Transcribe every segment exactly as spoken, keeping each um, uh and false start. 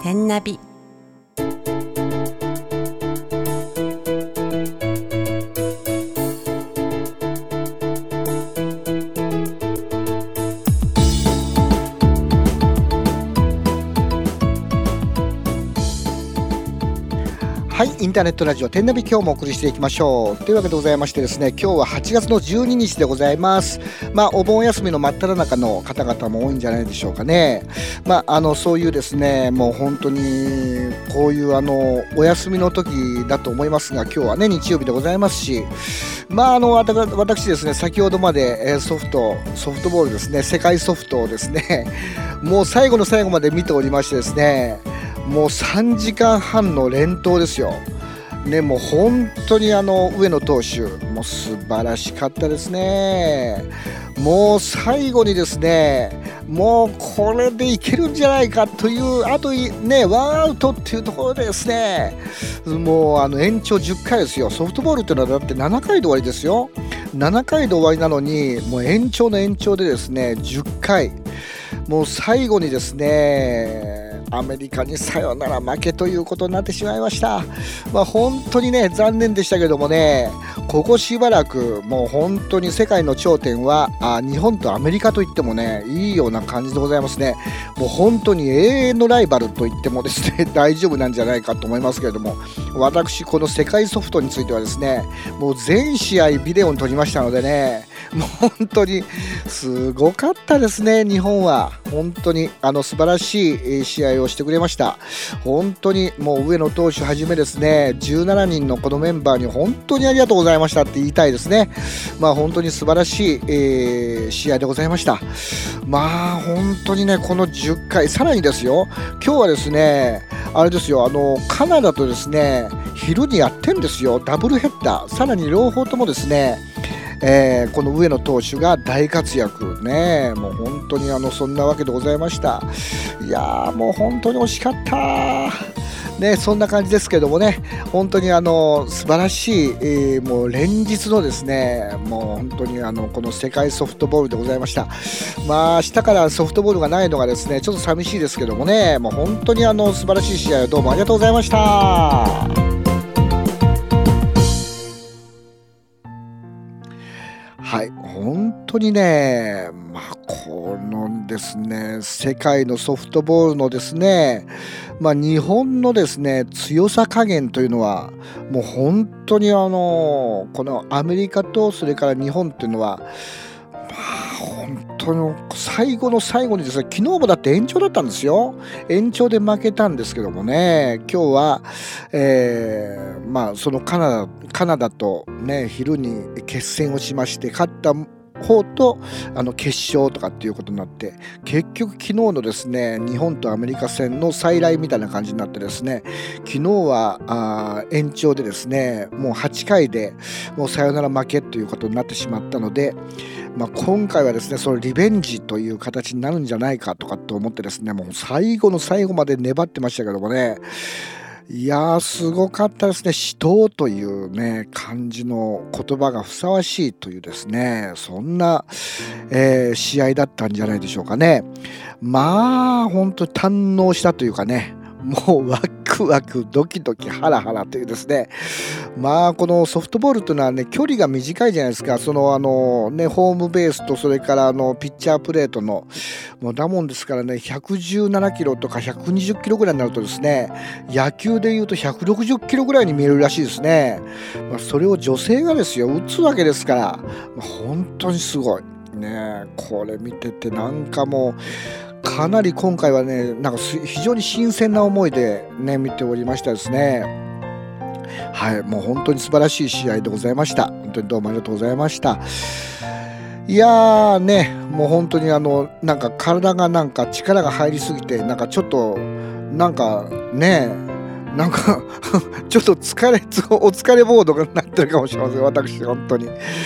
天ナビ。 はい、インターネットラジオ天ナビ、今日もお送りしていきましょうというわけでございましてですね、今日ははちがつのじゅうににちでございます。まあお盆休みの真っ只中の方々も多いんじゃないでしょうかね。まああのそういうですね、もう本当にこういうあのお休みの時だと思いますが、今日はね日曜日でございますし、まああの私ですね、先ほどまでソフトソフトボールですね、世界ソフトをですねもう最後の最後まで見ておりましてですね、もうさんじかんはんの連投ですよ。ね、もう本当にあの上野投手もう素晴らしかったですね。もう最後にですね、もうこれでいけるんじゃないかという、あとねワンアウトっていうところでですね、もうあの延長じゅっかいですよ。ソフトボールっていうのはだってななかいで終わりですよ。ななかいで終わりなのに、もう延長の延長でですねじゅっかい、もう最後にですねアメリカにサヨナラ負けということになってしまいました。まあ本当にね残念でしたけどもね、ここしばらくもう本当に世界の頂点はあ日本とアメリカといってもねいいような感じでございますね。もう本当に永遠のライバルと言ってもですね大丈夫なんじゃないかと思いますけれども、私この世界ソフトについてはですね、もう全試合ビデオに撮りましたのでね、もう本当にすごかったですね。日本は本当にあの素晴らしい試合をしてくれました。本当にもう上野投手はじめですねじゅうななにんのこのメンバーに本当にありがとうございましたって言いたいですね。まあ本当に素晴らしい、えー、試合でございました。まあ本当にねこのじゅっかい、さらにですよ、今日はですねあれですよ、あのカナダとですね昼にやってんですよ、ダブルヘッダー。さらに両方ともですねえー、この上野投手が大活躍ね、もう本当にあのそんなわけでございました。いやーもう本当に惜しかったね、そんな感じですけどもね、本当にあの素晴らしい、えー、もう連日のですね、もう本当にあのこの世界ソフトボールでございました。まあ明日からソフトボールがないのがですねちょっと寂しいですけどもね、もう本当にあの素晴らしい試合をどうもありがとうございました。はい、本当にね、まあ、このですね、世界のソフトボールのですね、まあ、日本のですね、強さ加減というのは、もう本当にあの、このアメリカとそれから日本っていうのは、まあ、本当に最後の最後にですね、昨日もだって延長だったんですよ。延長で負けたんですけどもね、今日は、えー、まあそのカナダ、カナダとね昼に決戦をしまして、勝った方とあの決勝とかっていうことになって、結局昨日のですね日本とアメリカ戦の再来みたいな感じになってですね、昨日はあ延長でですねもうはちかいでもうサヨナラ負けということになってしまったので、まあ、今回はですねそのリベンジという形になるんじゃないかとかと思ってですね、もう最後の最後まで粘ってましたけどもね、いやーすごかったですね。死闘というね感じの言葉がふさわしいというですね、そんな、えー試合だったんじゃないでしょうかね。まあ本当に堪能したというかね、もうワクワクドキドキハラハラというですね、まあこのソフトボールというのはね距離が短いじゃないですか。そのあのねホームベースとそれからあのピッチャープレートのもうだもんですからね、ひゃくじゅうななキロとかひゃくにじゅっキロぐらいになるとですね、野球でいうとひゃくろくじゅっキロぐらいに見えるらしいですね。まあ、それを女性がですよ打つわけですから、まあ、本当にすごいね。これ見ててなんかもうかなり今回はねなんか非常に新鮮な思いでね見ておりましたですね。はい、もう本当に素晴らしい試合でございました。本当にどうもありがとうございました。いやーね、もう本当にあのなんか体がなんか力が入りすぎて、なんかちょっとなんかねなんかちょっと疲れお疲れモードになってるかもしれません、私本当に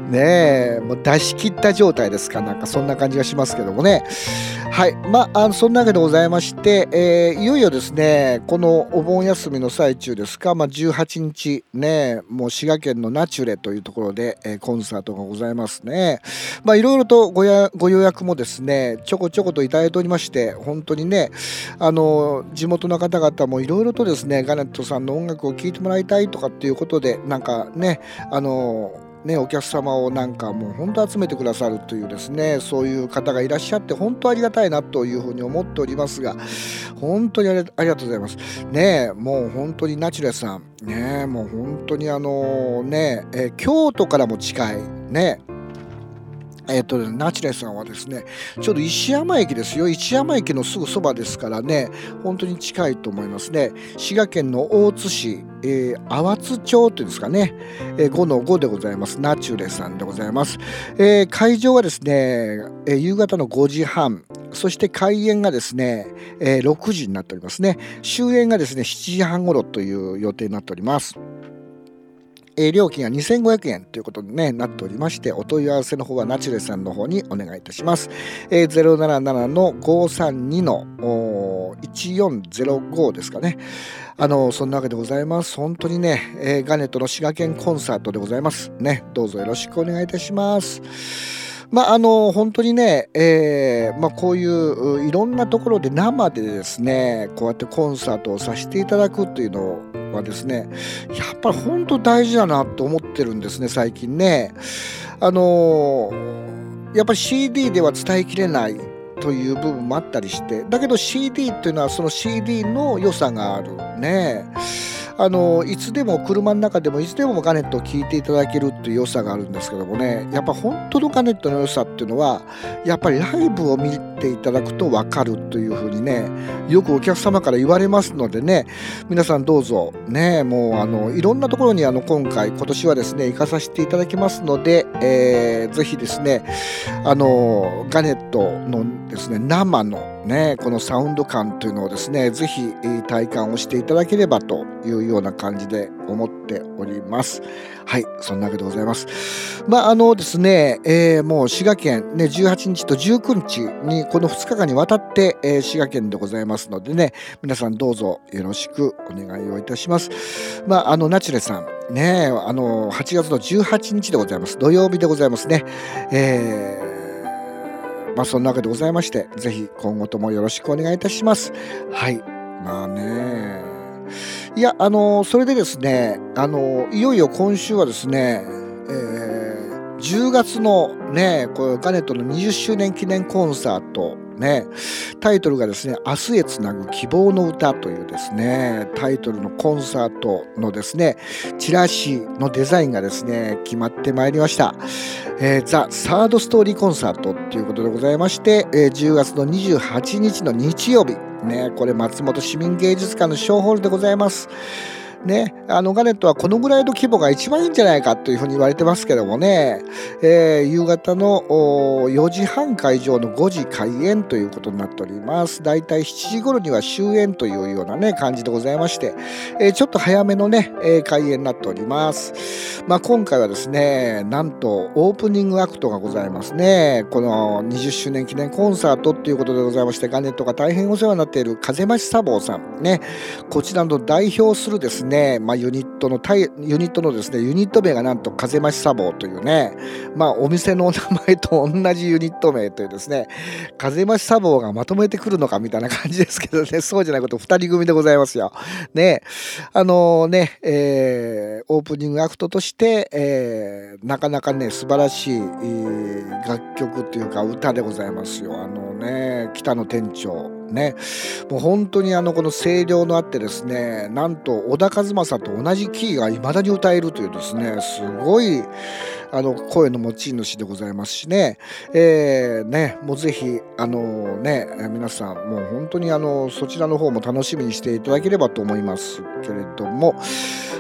ねえ、もう出し切った状態ですか、なんかそんな感じがしますけどもね。はい、まあ、あのそんなわけでございまして、えーいよいよですね、このお盆休みの最中ですか、まあ、じゅうはちにちね、もう滋賀県のナチュレというところで、えーコンサートがございますね。まあ、いろいろとごやご予約もですね、ちょこちょこといただいておりまして、本当にね、あの地元の方々もいろいろとですね、ガネットさんの音楽を聴いてもらいたいとかっていうことで、なんかね、あのね、お客様をなんかもう本当集めてくださるというですね、そういう方がいらっしゃって本当ありがたいなというふうに思っておりますが、本当にありありがとうございます。ねえ、もう本当にナチュラルさん、ねえ、もう本当にあのね、えー京都からも近い、ね、えっとね、ナチュラルさんはですね、ちょうど石山駅ですよ。石山駅のすぐそばですからね、本当に近いと思いますね。滋賀県の大津市、えー、淡津町っていうんですかね、えー、ごのごでございます。ナチュレさんでございます。えー会場はですね、えー夕方のごじはん、そして開演がですね、えーろくじになっておりますね。終演がですね、しちじはん頃という予定になっております。えー料金がにせんごひゃくえんということに、ね、なっておりまして、お問い合わせの方はナチュレさんの方にお願いいたします。えー、ゼロなななのごさんにのいちよんゼロごですかね。あのそんなわけでございます。本当にね、えーガネットの滋賀県コンサートでございますね。どうぞよろしくお願いいたします。まああの本当にね、えーまあ、こういうういろんなところで生でですね、こうやってコンサートをさせていただくというのはですね、やっぱり本当大事だなと思ってるんですね、最近ね。あのやっぱり シーディー では伝えきれないという部分もあったりして、だけど シーディー っていうのはその シーディー の良さがあるね。あのいつでも車の中でもいつでもガネットを聞いていただけるっていう良さがあるんですけどもね、やっぱ本当のガネットの良さっていうのはやっぱりライブを見ていただくと分かるというふうにね、よくお客様から言われますのでね、皆さんどうぞね、もうあのいろんなところにあの今回今年はですね行かさせていただきますので、えーぜひですね、あのガネットのですね生のねこのサウンド感というのをですね、ぜひえー体感をしていただければというような感じで思っております。はい、そんなわけでございます。まああのですね、えーもう滋賀県ねじゅうはちにちとじゅうくにちにこのふつかかんにわたって、えー滋賀県でございますのでね、皆さんどうぞよろしくお願いをいたします。まああのナチュレさんね、あのはちがつのじゅうはちにちでございます。土曜日でございますね。えーまあそんなわけでございまして、ぜひ今後ともよろしくお願いいたします。はい、まあね、いやあのそれでですね、あのいよいよ今週はですね、えーじゅうがつのね、これガネットのにじゅっしゅうねん記念コンサートね、タイトルがですね、明日へつなぐ希望の歌というですね、タイトルのコンサートのですね、チラシのデザインがですね、決まってまいりました。えーザ・サードストーリーコンサートということでございまして、えーじゅうがつのにじゅうはちにちの日曜日、ね、これ松本市民芸術館の小ホールでございます。ね、あのガネットはこのぐらいの規模が一番いいんじゃないかというふうに言われてますけどもね、えー夕方のおよじはん会場のごじ開演ということになっております。だいたいしちじ頃には終演というようなね感じでございまして、えーちょっと早めのね、えー開演になっております。まあ今回はですね、なんとオープニングアクトがございますね。このにじゅっしゅうねん記念コンサートということでございまして、ガネットが大変お世話になっている風増茶房さんね、こちらの代表するですね、まあ、ユニットのタイユニットのですねユニット名がなんと風増茶房というね、まあお店の名前と同じユニット名というですね、風増茶房がまとめてくるのかみたいな感じですけどね、そうじゃないことふたり組でございますよ。ね、あのね、えーオープニングアクトとして、えーなかなかね素晴らしい、えー楽曲というか歌でございますよ。あのね、北野店長ね、もう本当にあのこの声量のあってですね、なんと小田和正と同じキーが未だに歌えるというですね、すごいあの声の持ち主でございますしね、えーね、もうぜひあのね皆さんもう本当にあのそちらの方も楽しみにしていただければと思いますけれども、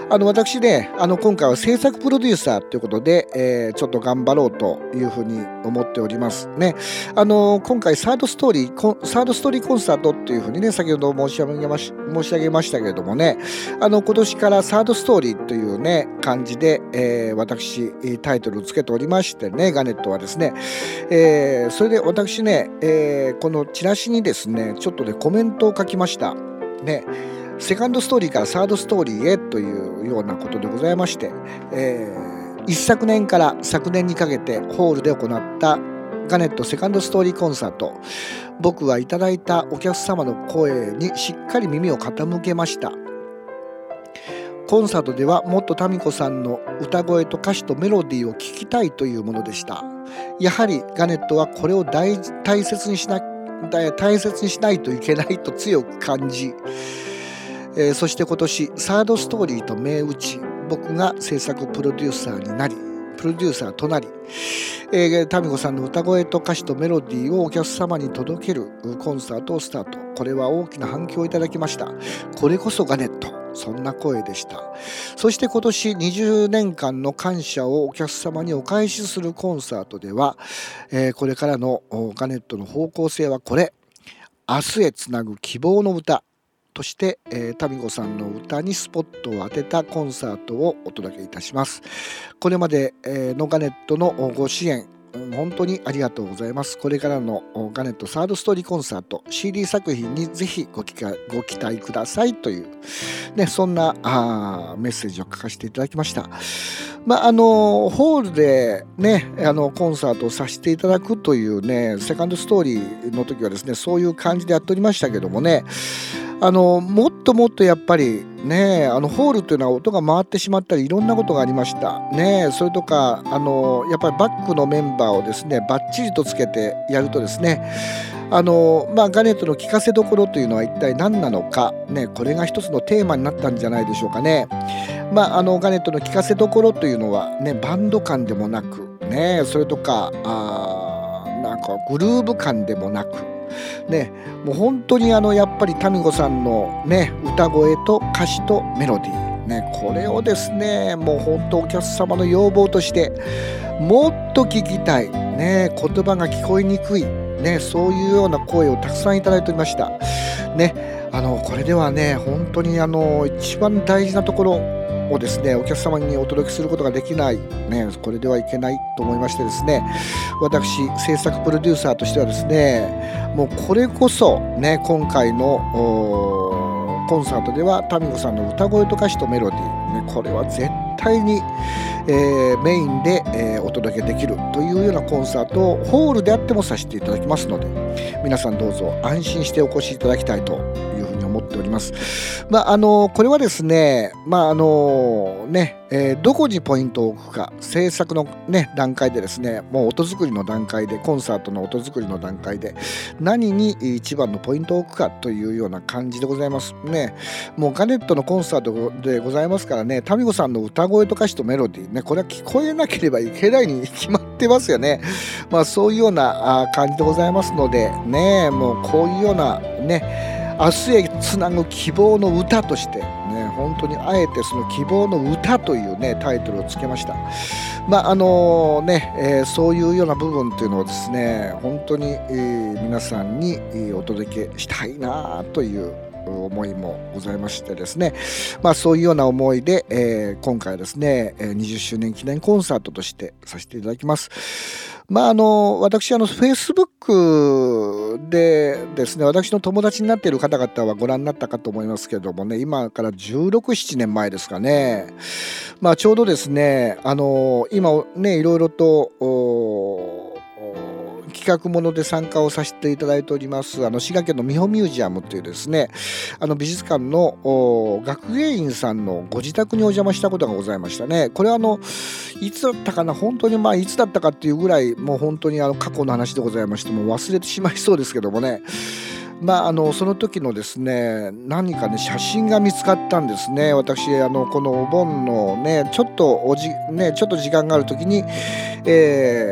あの私ね、あの今回は制作プロデューサーということで、えー、ちょっと頑張ろうというふうに思っておりますね。あの今回サードストーリーコンサードストーリーコンサートっていうふうにね、先ほど申し上げまし申し上げましたけれどもね、あの今年からサードストーリーというね感じで、えー、私タイトルをつけておりましてね、ガネットはですね、えー、それで私ね、えー、このチラシにですねちょっとねコメントを書きましたね。セカンドストーリーからサードストーリーへというようなことでございまして、えー、一昨年から昨年にかけてホールで行ったガネットセカンドストーリーコンサート、僕はいただいたお客様の声にしっかり耳を傾けました。コンサートではもっとタミコさんの歌声と歌詞とメロディーを聞きたいというものでした。やはりガネットはこれを 大, 大切にしな大切にしないといけないと強く感じ、えー、そして今年サードストーリーと銘打ち、僕が制作プロデューサーになりプロデューサーとなり、えー、タミコさんの歌声と歌詞とメロディーをお客様に届けるコンサートをスタート。これは大きな反響をいただきました。これこそガネット、そんな声でした。そして今年にじゅうねんかんの感謝をお客様にお返しするコンサートでは、えー、これからのガネットの方向性はこれ、明日へつなぐ希望の歌として、えー、タミコさんの歌にスポットを当てたコンサートをお届けいたします。これまで、えー、のガネットのご支援本当にありがとうございます。これからのガネットサードストーリーコンサート シーディー 作品にぜひご期待、ご期待くださいという、ね、そんなあメッセージを書かせていただきました。まあ、あのホールで、ね、あのコンサートをさせていただくというねセカンドストーリーの時はですねそういう感じでやっておりましたけどもね、あのもっともっとやっぱりね、あのホールというのは音が回ってしまったりいろんなことがありましたね。それとかあのやっぱりバックのメンバーをですねバッチリとつけてやるとですね、あの、まあ、ガネットの聴かせどころというのは一体何なのか、ね、これが一つのテーマになったんじゃないでしょうかね。まあ、あのガネットの聴かせどころというのは、ね、バンド感でもなく、ね、それとかあなんかグルーヴ感でもなくね、もう本当にあのやっぱりタミコさんの、ね、歌声と歌詞とメロディー、ね、これをですねもう本当お客様の要望としてもっと聞きたい、ね、言葉が聞こえにくい、ね、そういうような声をたくさんいただいておりました、ね、あのこれではね本当にあの一番大事なところをですねお客様にお届けすることができない、ね、これではいけないと思いましてですね、私制作プロデューサーとしてはですねもうこれこそね今回のコンサートではタミコさんの歌声と歌詞とメロディー、ね、これは絶対に、えー、メインで、えー、お届けできるというようなコンサートをホールであってもさせていただきますので、皆さんどうぞ安心してお越しいただきたいというふうに思っております。まああのこれはですね、まああのね、えー、どこにポイントを置くか、制作のね段階でですね、もう音作りの段階でコンサートの音作りの段階で何に一番のポイントを置くかというような感じでございますね。もうガネットのコンサートでございますからね、タミコさんの歌声と歌詞とメロディーね、これは聞こえなければいけないに決まってますよね。まあそういうような感じでございますのでね、もうこういうようなね明日へつなぐ希望の歌としてね、本当にあえてその希望の歌というねタイトルをつけました。まああのね、えー、そういうような部分というのをですね本当に、えー、皆さんにお届けしたいなという思いもございましてですね、まあそういうような思いで、えー、今回はですねにじゅっしゅうねん記念コンサートとしてさせていただきます。まああの私あの Facebook でですね私の友達になっている方々はご覧になったかと思いますけれどもね、今からじゅうろく、ななねんまえですかね、まあちょうどですねあの今ねいろいろと企画もので参加をさせていただいておりますあの滋賀県の美穂ミュージアムというですねあの美術館の学芸員さんのご自宅にお邪魔したことがございましたね。これはあのいつだったかな、本当にまあいつだったかっていうぐらいもう本当にあの過去の話でございましてもう忘れてしまいそうですけどもね、まあ、あのその時のですね何かね写真が見つかったんですね。私あのこのお盆のねちょっとおじねちょっと時間がある時に、えー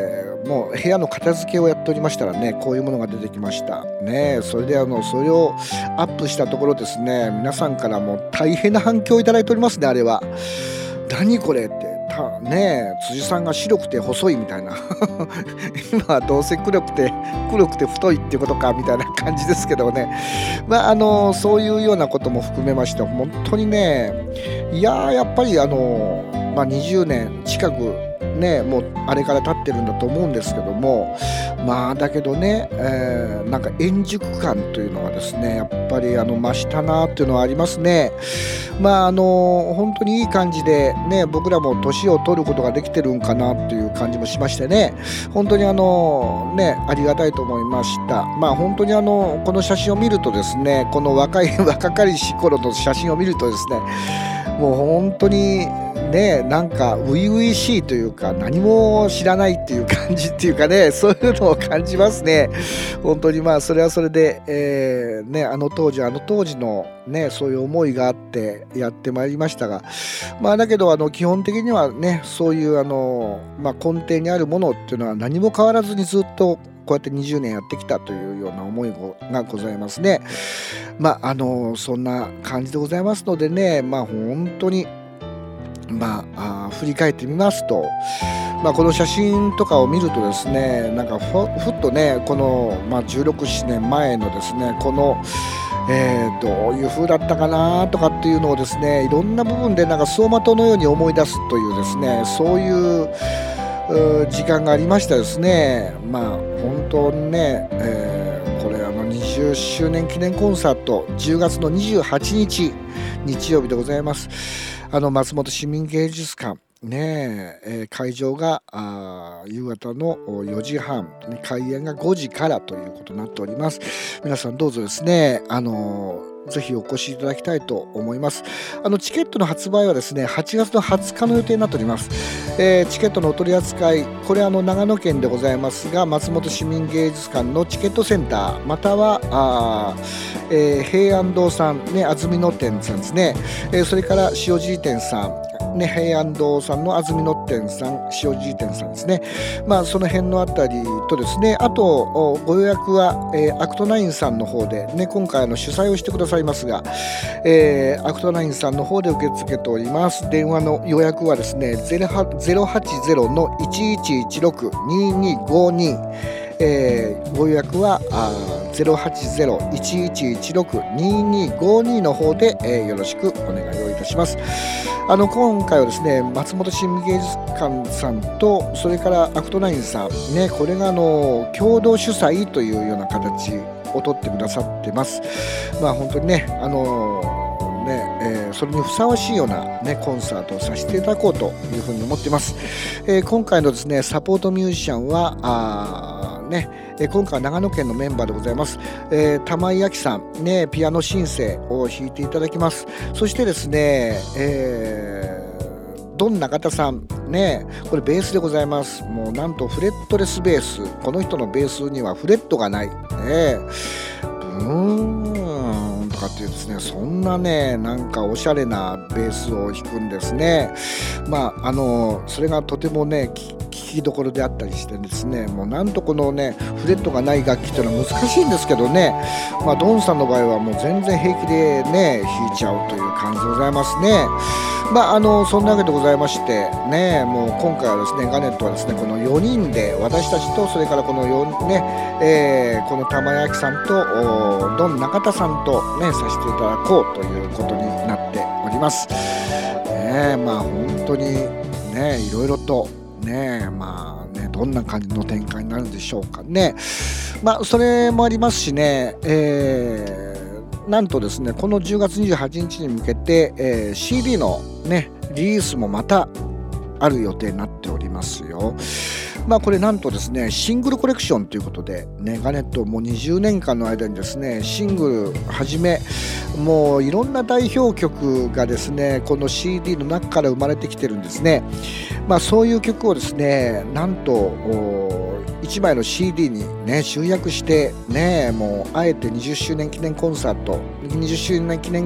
もう部屋の片付けをやっておりましたらね、こういうものが出てきましたね。それであのそれをアップしたところですね、皆さんからも大変な反響をいただいておりますね。あれは何これってたねえ、辻さんが白くて細いみたいな今はどうせ黒くて黒くて太いっていうことかみたいな感じですけどね。まああのそういうようなことも含めまして本当にね、いやーやっぱりあの、まあ、にじゅうねん近くねもうあれから経ってるんだと思うんですけども、まあだけどね、えーなんか円熟感というのがですねやっぱりあの増したなっていうのはありますね。まああの本当にいい感じでね、僕らも年を取ることができてるんかなっていう感じもしましてね、本当にあのねありがたいと思いました。まあ本当にあのこの写真を見るとですね、この若い若かりし頃の写真を見るとですね、もう本当にねなんか初々しいというか、何も知らないっていう感じっていうかね、そういうのを感じますね。本当にまあそれはそれで、えーね、あの当時あの当時のねそういう思いがあってやってまいりましたが、まあだけどあの基本的にはねそういうあの、まあ、根底にあるものっていうのは何も変わらずにずっとこうやってにじゅうねんやってきたというような思いがございますね。まああのそんな感じでございますのでね、まあ本当にまあ、あ振り返ってみますと、まあ、この写真とかを見るとですね、なんかふ、ふっとねこの、まあ、じゅうろく、ななねんまえのですねこの、えー、どういう風だったかなとかっていうのをですね、いろんな部分でなんか走馬灯のように思い出すというですね、そういうう時間がありましたですね。まあ本当にね、えーこれあのにじゅっしゅうねん記念コンサートじゅうがつのにじゅうはちにち日曜日でございます。あの松本市民芸術館ねえ、えー会場があー夕方のよじはん、ね開演がごじからということになっております。皆さんどうぞですね、あのーぜひお越しいただきたいと思います。あのチケットの発売はですねはちがつのはつかの予定になっております。えーチケットのお取り扱い、これあの長野県でございますが、松本市民芸術館のチケットセンターまたはあー、えー平安堂さんね、安曇野店さんですね、えーそれから塩尻店さんね、平安堂さんの安曇野店さん、塩尻店さんですね。まあその辺のあたりとですね、あとおご予約は、えーアクトナインさんの方でね、今回あの主催をしてくださいますが、えーアクトナインさんの方で受け付けております。電話の予約はですね、ゼロはちゼロのいちいちいちろくににごに、えーご予約はあーゼロはちゼロいちいちいちろくににごにの方で、えーよろしくお願いをいたします。あの今回はですね松本市民芸術館さんとそれからアクトナインさんね、これがあの共同主催というような形をとってくださってます。まあ本当にねあのねえーそれにふさわしいような、ね、コンサートをさせていただこうというふうに思っています。えー今回のですねサポートミュージシャンはあーねえー今回は長野県のメンバーでございます。えー玉井亜紀さん、ね、ピアノシンセを弾いていただきます。そしてですね、えードン中田さんね、これベースでございます。もうなんとフレットレスベース、この人のベースにはフレットがない、ね、ブーンとかっていうですね、そんなねなんかおしゃれなベースを弾くんですね。まああのそれがとてもねき聞きどころであったりしてですね、もうなんとこのねフレットがない楽器というのは難しいんですけどね、まあドンさんの場合はもう全然平気でね弾いちゃうという感じでございますね。まああのそんなわけでございましてね、もう今回はですねガネットはですねこのよにんで、私たちとそれからこのよんね、えーこの玉井亜紀さんとおドン中田さんとねさせていただこうということになっております。ね、まあ本当にねいろいろとねまあねどんな感じの展開になるんでしょうかね。まあそれもありますしね、えーなんとですねこのじゅうがつにじゅうはちにちに向けて、えー シーディー のねリリースもまたある予定になっておりますよ。まあこれなんとですねシングルコレクションということでね、ガネットもうにじゅうねんかんの間にですねシングルはじめもういろんな代表曲がですねこの シーディー の中から生まれてきてるんですね。まあそういう曲をですねなんといちまいの シーディー にね集約してね、もうあえてにじゅっしゅうねん記念コンサートにじゅっしゅうねん記念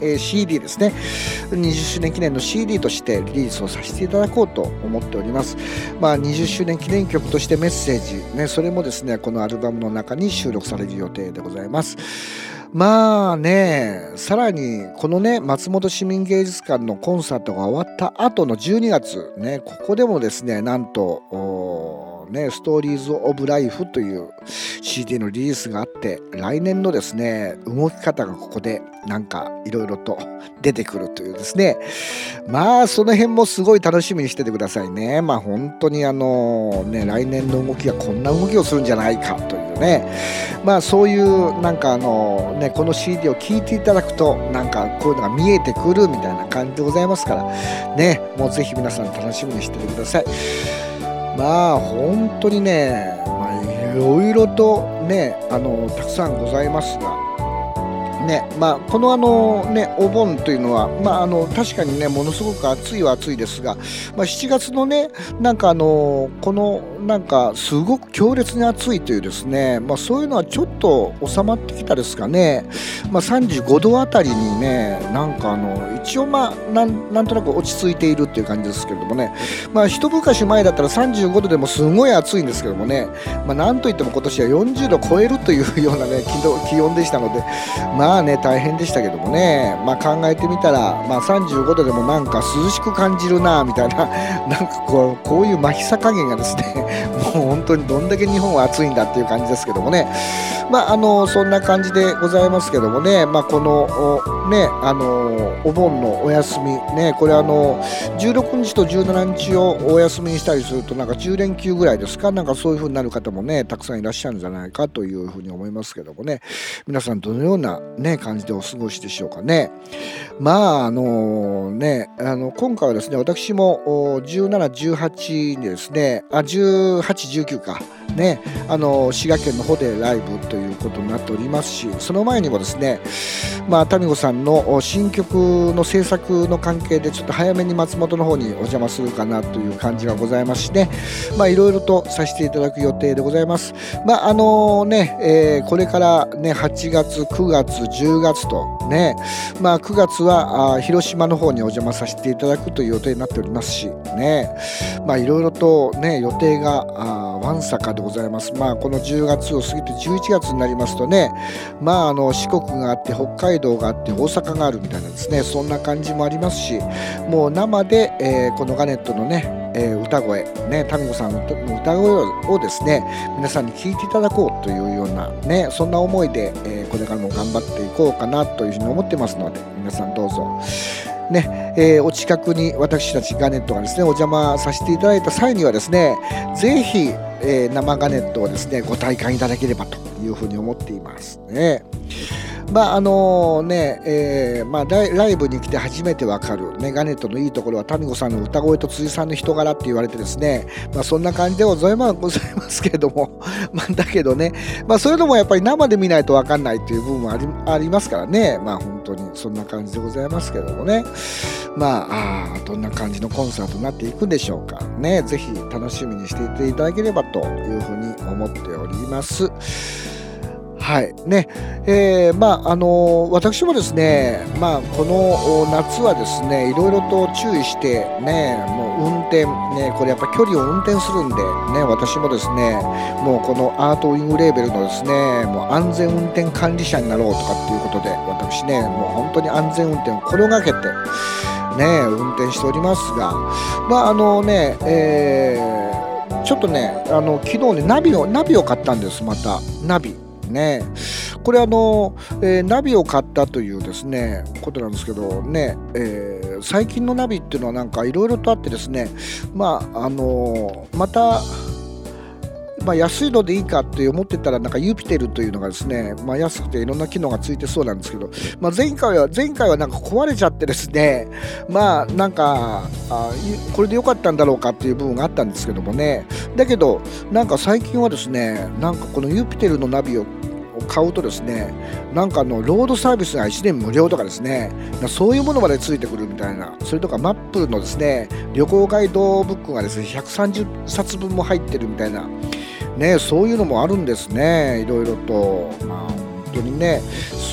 えー、シーディー ですね、にじゅっしゅうねん記念の シーディー としてリリースをさせていただこうと思っております。まあ、にじゅっしゅうねん記念曲としてメッセージ、ね、それもですねこのアルバムの中に収録される予定でございます。まあね、さらにこのね松本市民芸術館のコンサートが終わった後のじゅうにがつね、ここでもですねなんとねストーリーズオブライフという シーディー のリリースがあって、来年のですね動き方がここでなんかいろいろと出てくるというですね、まあその辺もすごい楽しみにしててくださいね。まあ本当にあのね来年の動きがこんな動きをするんじゃないかというね、まあそういうなんかあのねこの シーディー を聴いていただくとなんかこういうのが見えてくるみたいな感じでございますからね、もうぜひ皆さん楽しみにしててください。まあ本当にね、まあ、いろいろとねあのたくさんございますがね、まあ、このあの、ね、お盆というのは、まあ、あの確かにねものすごく暑いは暑いですが、まあ、しちがつのねなんかあのこのなんかすごく強烈に暑いというですね、まあ、そういうのはちょっと収まってきたですかね。まあ、さんじゅうごどあたりにねなんかあの一応まあなんなんとなく落ち着いているっていう感じですけれどもね、まあ一昔前だったらさんじゅうごどでもすごい暑いんですけどもね、まあ、なんといっても今年はよんじゅうど超えるというようなね気温でしたので、まあまあね大変でしたけどもね、まあ、考えてみたら、まあ、さんじゅうごどでもなんか涼しく感じるなみたいななんかこうこういう真久加減がですねもう本当にどんだけ日本は暑いんだっていう感じですけどもね、まああのそんな感じでございますけどもね、まあ、このねあのお盆のお休みね、これあのじゅうろくにちとじゅうしちにちをお休みにしたりするとなんかじゅうれんきゅうぐらいですか、なんかそういう風になる方もねたくさんいらっしゃるんじゃないかというふうに思いますけどもね、皆さんどのようなね感じでお過ごしでしょうかね。まああのねあの今回はですね私もじゅうなな、じゅうはちにですねあじゅうはち、じゅうきゅうかねあの滋賀県の方でライブということになっておりますし、その前にもですねまあタミゴさんの新曲の制作の関係でちょっと早めに松本の方にお邪魔するかなという感じがございますしね、まあいろいろとさせていただく予定でございます。まああのね、えー、これからねはちがつ、くがつ、じゅうがつとね、まあくがつはあ広島の方にお邪魔させていただくという予定になっておりますしね、まあいろいろとね予定があわんさかでございます。まあこのじゅうがつを過ぎてじゅういちがつになりますとね、まああの四国があって北海道があって大阪があるみたいなですね、そんな感じもありますし、もう生で、えー、このガネットのねえー、歌声ね、タミゴさんの歌声をですね皆さんに聴いていただこうというようなねそんな思いで、えー、これからも頑張っていこうかなというふうに思ってますので、皆さんどうぞね、えー、お近くに私たちガネットがですねお邪魔させていただいた際にはですねぜひ、えー、生ガネットをですねご体感いただければというふうに思っていますね。まああのねえーまあ、ライ、ライブに来て初めてわかる、ね、ガネットのいいところはタミゴさんの歌声と辻さんの人柄って言われてですね、まあ、そんな感じでございますけれどもまあだけどね、まあ、それでもやっぱり生で見ないとわかんないっていう部分もあり、ありますからね、まあ本当にそんな感じでございますけれどもね、まあ、あどんな感じのコンサートになっていくんでしょうかね、ぜひ楽しみにしていていただければというふうに思っております。はいねえー、まああのー、私もですね、まあ、この夏はですねいろいろと注意してねもう運転ねこれやっぱ距離を運転するんでね、私もですねもうこのアートウィングレーベルのですねもう安全運転管理者になろうとかっていうことで私ねもう本当に安全運転を心がけてね運転しておりますが、まああのね、えー、ちょっとねあの昨日ねナビをナビを買ったんです。またナビね、これあの、えー、ナビを買ったというですねことなんですけどね、えー、最近のナビっていうのはなんかいろいろとあってですね、まああのー、またまあ、安いのでいいかって思ってたらなんかユピテルというのがですね、まあ、安くていろんな機能がついてそうなんですけど、まあ、前回は前回はなんか壊れちゃってですね、まあなんかあこれで良かったんだろうかっていう部分があったんですけどもね、だけどなんか最近はですねなんかこのユピテルのナビを買うとですねなんかあのロードサービスがいちねん無料とかですね、そういうものまでついてくるみたいな、それとかマップのですね旅行ガイドブックがですねひゃくさんじゅっさつぶんも入ってるみたいなね、そういうのもあるんですね、いろいろと。まあ本当にねす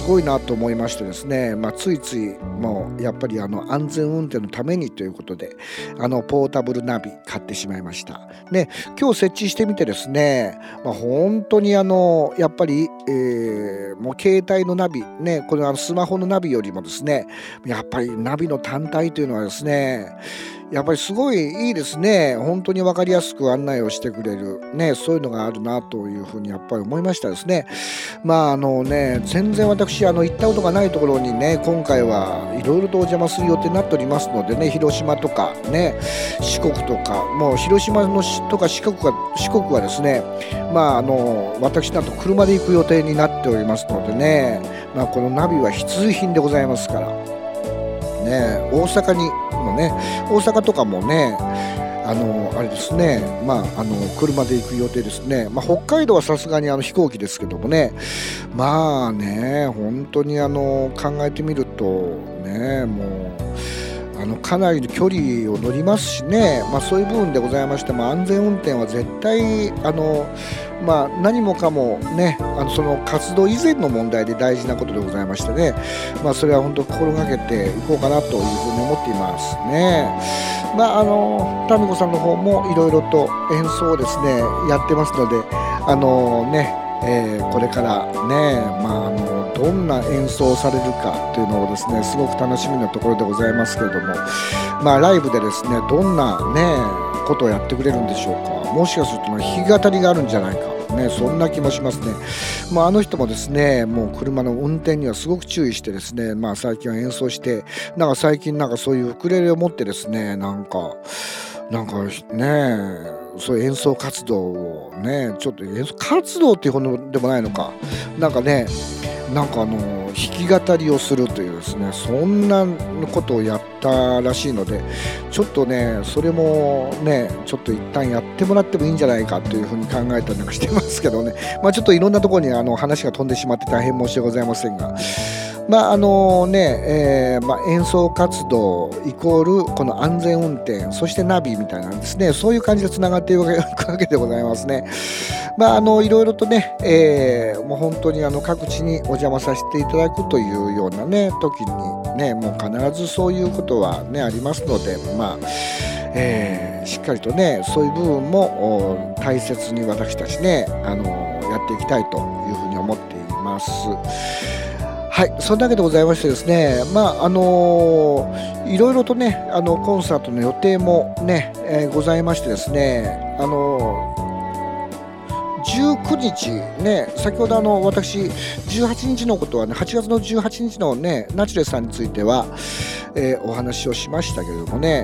ごいなと思いましてですね、まあ、ついついもうやっぱりあの安全運転のためにということであのポータブルナビ買ってしまいました。で今日設置してみてですね、まあ、本当にあのやっぱり、えー、もう携帯のナビね、これあのスマホのナビよりもですね、やっぱりナビの単体というのはですね、やっぱりすごいいいですね。本当に分かりやすく案内をしてくれるね、そういうのがあるなというふうにやっぱり思いましたですね。まああのね、全然私あの行ったことがないところにね、今回はいろいろとお邪魔する予定になっておりますのでね、広島とかね、四国とか、もう広島のしとか四国が四国はですね、まああの私だと車で行く予定になっておりますのでね、まあ、このナビは必需品でございますから。ね、大阪にもね、大阪とかもね、あのあれですね、まああの車で行く予定ですね。まあ、北海道はさすがにあの飛行機ですけどもね、まあね、本当にあの考えてみるとね、もうあのかなりの距離を乗りますしね、まあ、そういう部分でございまして、まあ、安全運転は絶対あの、まあ、何もかもね、あのその活動以前の問題で大事なことでございましてね、まあ、それは本当心がけていこうかなというふうに思っていますね。まああのタミコさんの方もいろいろと演奏をですねやってますので、あのね、えー、これからね、まああのどんな演奏をされるかというのをですねすごく楽しみなところでございますけれども、まあライブでですねどんなねことをやってくれるんでしょうか。もしかすると弾き語りがあるんじゃないかね、そんな気もしますね。まあ、あの人もですねもう車の運転にはすごく注意してですね、まあ、最近は演奏して、なんか最近なんかそういうウクレレを持ってですね、なんかなんかねそういう演奏活動をね、ちょっと演奏活動っていうほどでもないのか、なんかね、なんかあの弾き語りをするというですね、そんなことをやったらしいので、ちょっとねそれもねちょっと一旦やってもらってもいいんじゃないかというふうに考えたりなんかしてますけどね、まあちょっといろんなところにあの話が飛んでしまって大変申し訳ございませんが、まああのね、えーまあ、演奏活動イコールこの安全運転、そしてナビみたいなんですね、そういう感じでつながっているわけでございますね。まああのいろいろとね、えー、もう本当にあの各地にお邪魔させていただくというようなね時にね、もう必ずそういうことはねありますので、まあえー、しっかりとねそういう部分も大切に私たちねあのやっていきたいというふうに思っています。はい、そんなわけでございましてですね、まああのー、いろいろとねあのコンサートの予定もね、えー、ございましてですね、あのーじゅうくにちね、先ほどあの私じゅうはちにちのことはね、はちがつのじゅうはちにちのねナチュレさんについては、えー、お話をしましたけれどもね、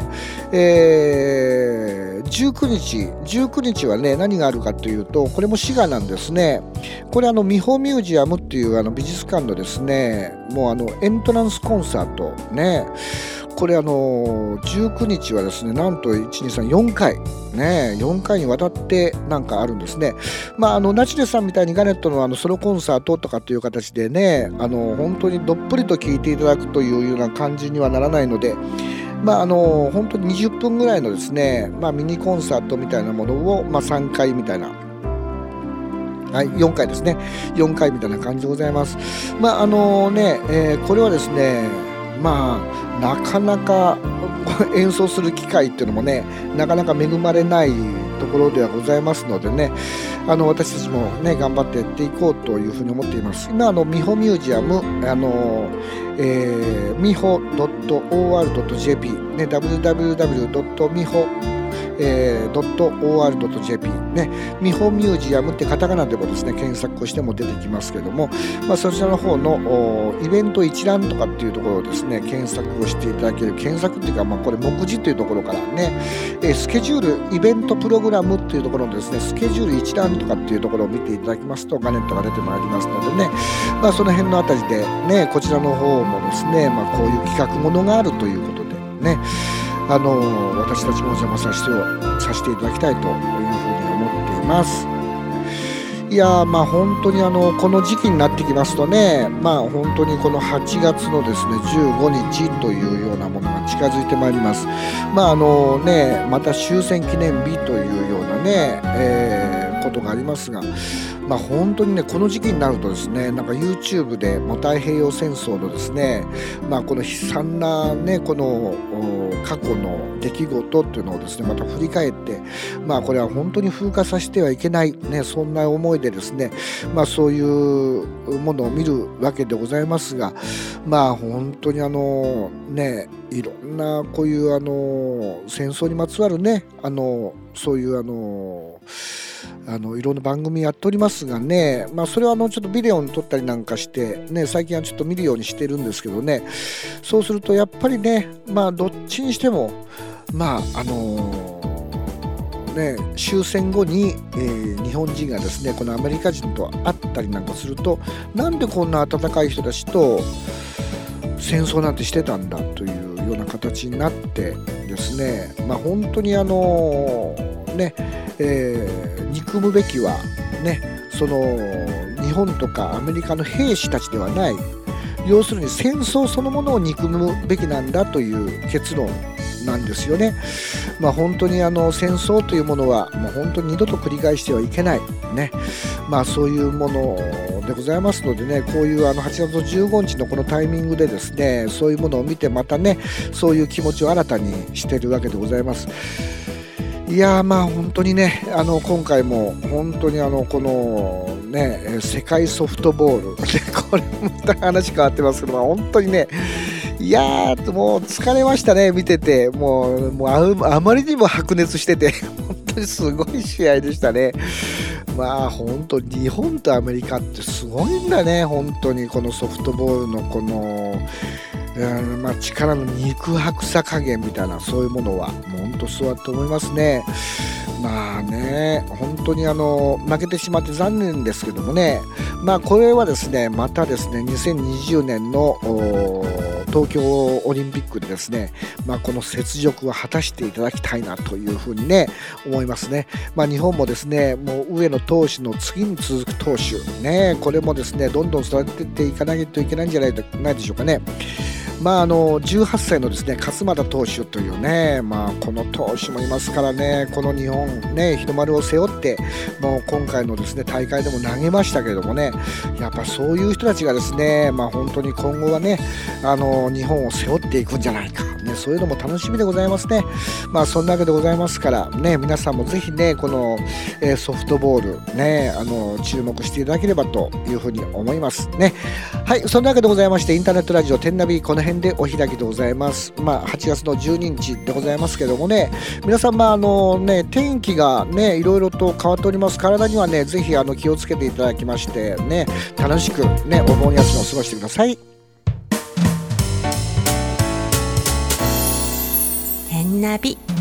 えー、じゅうくにちじゅうくにちはね何があるかというと、これも滋賀なんですね。これあの美穂ミュージアムっていうあの美術館のですね、もうあのエントランスコンサートね、これあのじゅうくにちはですね、なんといちにさんよんかいね、よんかいにわたってなんかあるんですね。まああのナチュレさんみたいにガネットのあのソロコンサートとかっていう形でね、あの本当にどっぷりと聴いていただくというような感じにはならないので、まああの本当ににじゅっぷんぐらいのですね、まあミニコンサートみたいなものをまあさんかいみたいな。はい、よんかいですね。よんかいみたいな感じでございます。まああのね、えー、これはですね、まあなかなか演奏する機会っていうのもねなかなか恵まれないところではございますのでね、あの私たちもね頑張ってやっていこうというふうに思っています。今あの美穂ミュージアムあの、えー、ミホ ドット オーアール ドット ジェーピー ね ダブリューダブリューダブリュー ドット ミホえー、ドット オーアール ドット ジェーピー ね、美穂ミュージアムってカタカナでもですね検索をしても出てきますけども、まあ、そちらの方のイベント一覧とかっていうところをですね検索をしていただける、検索っていうか、まあ、これ目次というところからね、えー、スケジュールイベントプログラムっていうところのですねスケジュール一覧とかっていうところを見ていただきますとガネットが出てまいりますのでね、まあ、その辺のあたりでねこちらの方もですね、まあ、こういう企画ものがあるということでね、あの私たちもお邪魔させてさせていただきたいというふうに思っています。いやーまあ本当にあのこの時期になってきますとね、まあ本当にこのはちがつのですねじゅうごにちというようなものが近づいてまいります。まああのねまた終戦記念日というようなね、えー、ことがありますが、 まあ本当にねこの時期になるとですね、なんか YouTube でもう太平洋戦争のですね、まあこの悲惨なねこの過去の出来事っていうのをですねまた振り返って、まあこれは本当に風化させてはいけないね、そんな思いでですね、まあそういうものを見るわけでございますが、まあ本当にあのねいろんなこういうあの戦争にまつわるねあのそういうあのあのいろんな番組やっておりますがね、まあそれはあのちょっとビデオに撮ったりなんかしてね、最近はちょっと見るようにしてるんですけどね、そうするとやっぱりね、まあどっちにしてもまああのね、終戦後に、えー、日本人がですねこのアメリカ人と会ったりなんかすると、なんでこんな温かい人たちと戦争なんてしてたんだというような形になってですね、まあ本当にあのね、えー、憎むべきはねその日本とかアメリカの兵士たちではない、要するに戦争そのものを憎むべきなんだという結論なんですよね。まあ本当にあの戦争というものはもう本当に二度と繰り返してはいけないね、まあそういうものでございますのでね、こういうあのはちがつのじゅうごにちのこのタイミングでですね、そういうものを見てまたねそういう気持ちを新たにしているわけでございます。いやーまあ本当にねあの今回も本当にあのこのね世界ソフトボールこれまた話変わってますけど、本当にねいやーもう疲れましたね見てて、もう、もう あ, あまりにも白熱してて本当にすごい試合でしたね。まあ本当日本とアメリカってすごいんだね、本当にこのソフトボールのこのうんまあ、力の肉薄さ加減みたいなそういうものはもう本当そうだと思いますね。まあね本当にあの負けてしまって残念ですけどもね、まあこれはですねまたですねにせんにじゅうねんの東京オリンピックでですね、まあ、この雪辱を果たしていただきたいなというふうにね思いますね。まあ、日本もですねもう上野投手の次に続く投手ね、これもですねどんどん育てていかないといけないんじゃないでしょうかね。まあ、あのじゅうはっさいのですね勝俣投手というね、まあ、この投手もいますからね、この日本ね日の丸を背負ってもう今回のですね大会でも投げましたけれどもね、やっぱそういう人たちがですね、まあ、本当に今後はねあの日本を背負っていくんじゃないか、ね、そういうのも楽しみでございますね。まあそんなわけでございますからね、皆さんもぜひねこの、えー、ソフトボールねあの注目していただければというふうに思いますね。はい、そんなわけでございましてインターネットラジオ天ナビこの辺でお開きでございます。まあはちがつのじゅうににちでございますけどもね、皆さんまああのね天気がねいろいろと変わっております。体にはねぜひあの気をつけていただきましてね、楽しくねお盆休みを過ごしてください。 天ナビ。